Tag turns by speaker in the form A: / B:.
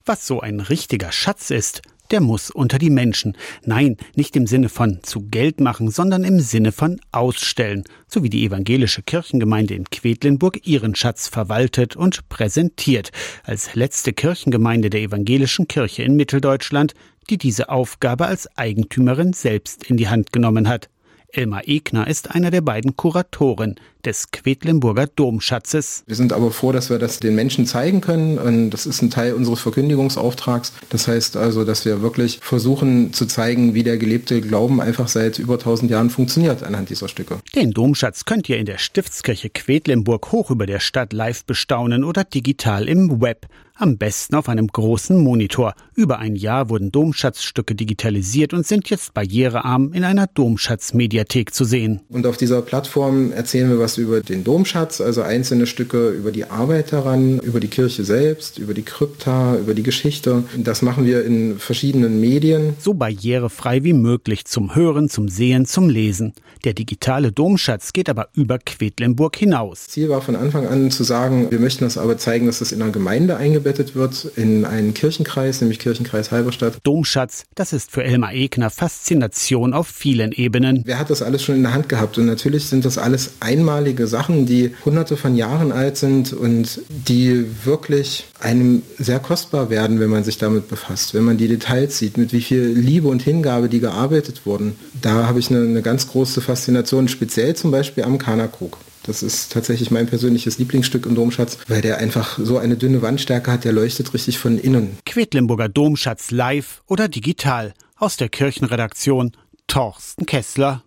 A: Was so ein richtiger Schatz ist, der muss unter die Menschen. Nein, nicht im Sinne von zu Geld machen, sondern im Sinne von ausstellen. So wie die evangelische Kirchengemeinde in Quedlinburg ihren Schatz verwaltet und präsentiert. Als letzte Kirchengemeinde der evangelischen Kirche in Mitteldeutschland, die diese Aufgabe als Eigentümerin selbst in die Hand genommen hat. Elmar Egner ist einer der beiden Kuratoren des Quedlinburger Domschatzes.
B: Wir sind aber froh, dass wir das den Menschen zeigen können. Und das ist ein Teil unseres Verkündigungsauftrags. Das heißt also, dass wir wirklich versuchen zu zeigen, wie der gelebte Glauben einfach seit über 1000 Jahren funktioniert anhand dieser Stücke.
A: Den Domschatz könnt ihr in der Stiftskirche Quedlinburg hoch über der Stadt live bestaunen oder digital im Web. Am besten auf einem großen Monitor. Über ein Jahr wurden Domschatzstücke digitalisiert und sind jetzt barrierearm in einer Domschatzmediathek zu sehen.
B: Und auf dieser Plattform erzählen wir was über den Domschatz, also einzelne Stücke über die Arbeit daran, über die Kirche selbst, über die Krypta, über die Geschichte. Das machen wir in verschiedenen Medien.
A: So barrierefrei wie möglich zum Hören, zum Sehen, zum Lesen. Der digitale Domschatz geht aber über Quedlinburg hinaus.
B: Ziel war von Anfang an zu sagen, wir möchten das aber zeigen, dass das in einer Gemeinde eingebettet wird, in einen Kirchenkreis, nämlich Kirchenkreis Halberstadt.
A: Domschatz, das ist für Elmar Egner Faszination auf vielen Ebenen.
B: Wer hat das alles schon in der Hand gehabt? Und natürlich sind das alles einmalige Sachen, die hunderte von Jahren alt sind und die wirklich einem sehr kostbar werden, wenn man sich damit befasst, wenn man die Details sieht, mit wie viel Liebe und Hingabe die gearbeitet wurden. Da habe ich eine ganz große Faszination, speziell zum Beispiel am Kanakrug. Das ist tatsächlich mein persönliches Lieblingsstück im Domschatz, weil der einfach so eine dünne Wandstärke hat, der leuchtet richtig von innen.
A: Quedlinburger Domschatz live oder digital. Aus der Kirchenredaktion Torsten Kessler.